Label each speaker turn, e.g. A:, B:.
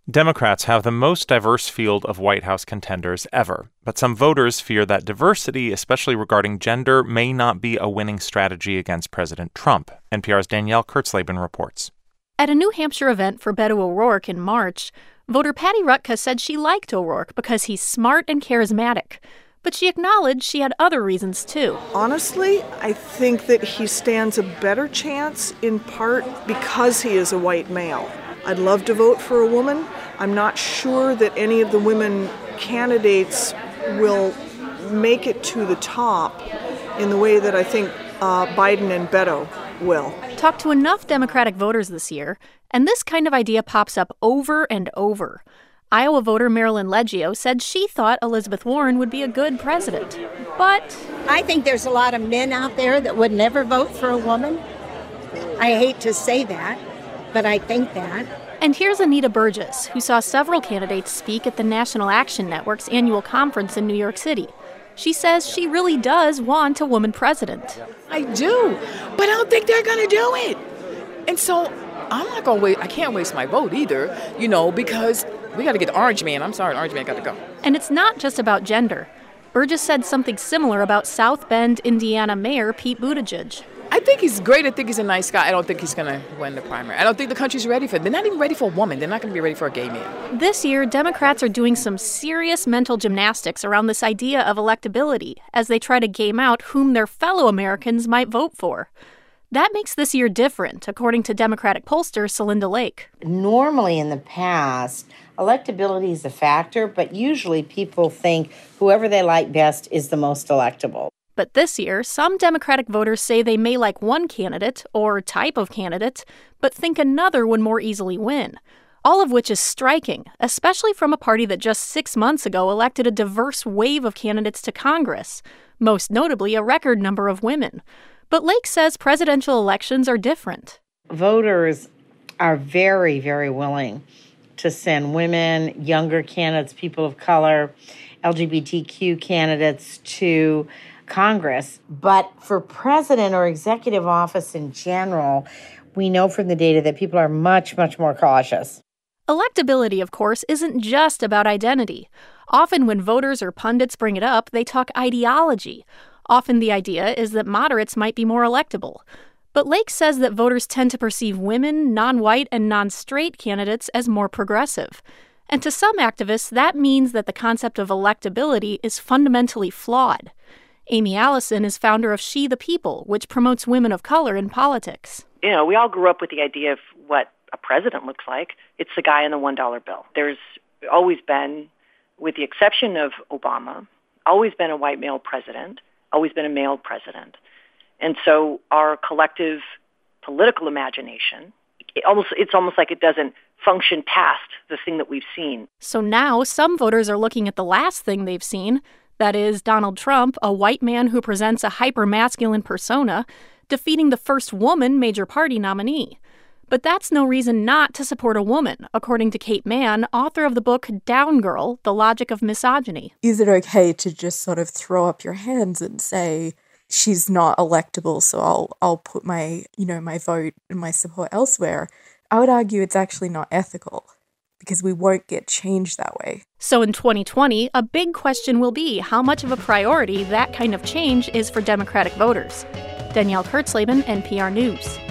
A: Democrats have the most diverse field of White House contenders ever, but some voters fear that diversity, especially regarding gender, may not be a winning strategy against President Trump. NPR's Danielle Kurtzleben reports.
B: At a New Hampshire event for Beto O'Rourke in March, voter Patty Rutka said she liked O'Rourke because he's smart and charismatic. But she acknowledged she had other reasons, too.
C: Honestly, I think that he stands a better chance in part because he is a white male. I'd love to vote for a woman. I'm not sure that any of the women candidates will make it to the top in the way that I think Biden and Beto will.
B: Talked to enough Democratic voters this year, and this kind of idea pops up over and over. Iowa voter Marilyn Leggio said she thought Elizabeth Warren would be a good president. But
D: I think there's a lot of men out there that would never vote for a woman. I hate to say that, but I think that.
B: And here's Anita Burgess, who saw several candidates speak at the National Action Network's annual conference in New York City. She says she really does want a woman president.
E: I do, but I don't think they're going to do it. And so I'm not going to wait. I can't waste my vote either, because we got to get the orange man. I'm sorry, the orange man got to go.
B: And it's not just about gender. Burgess said something similar about South Bend, Indiana Mayor Pete Buttigieg.
E: I think he's great. I think he's a nice guy. I don't think he's going to win the primary. I don't think the country's ready for it. They're not even ready for a woman. They're not going to be ready for a gay man.
B: This year, Democrats are doing some serious mental gymnastics around this idea of electability as they try to game out whom their fellow Americans might vote for. That makes this year different, according to Democratic pollster Celinda Lake.
F: Normally in the past, electability is a factor, but usually people think whoever they like best is the most electable.
B: But this year, some Democratic voters say they may like one candidate or type of candidate, but think another would more easily win. All of which is striking, especially from a party that just 6 months ago elected a diverse wave of candidates to Congress, most notably a record number of women. But Lake says presidential elections are different.
F: Voters are very, very willing to send women, younger candidates, people of color, LGBTQ candidates to Congress. But for president or executive office in general, we know from the data that people are much, much more cautious.
B: Electability, of course, isn't just about identity. Often when voters or pundits bring it up, they talk ideology. Often the idea is that moderates might be more electable. But Lake says that voters tend to perceive women, non-white, and non-straight candidates as more progressive. And to some activists, that means that the concept of electability is fundamentally flawed. Amy Allison is founder of She the People, which promotes women of color in politics.
G: We all grew up with the idea of what a president looks like. It's the guy in the $1 bill. There's always been, with the exception of Obama, always been a white male president, always been a male president. And so our collective political imagination, it's almost like it doesn't function past the thing that we've seen.
B: So now some voters are looking at the last thing they've seen, that is, Donald Trump, a white man who presents a hyper-masculine persona, defeating the first woman major party nominee. But that's no reason not to support a woman, according to Kate Mann, author of the book Down Girl, The Logic of Misogyny.
H: Is it okay to just sort of throw up your hands and say, she's not electable, so I'll put my vote and my support elsewhere? I would argue it's actually not ethical, because we won't get change that way.
B: So in 2020, a big question will be how much of a priority that kind of change is for Democratic voters. Danielle Kurtzleben, NPR News.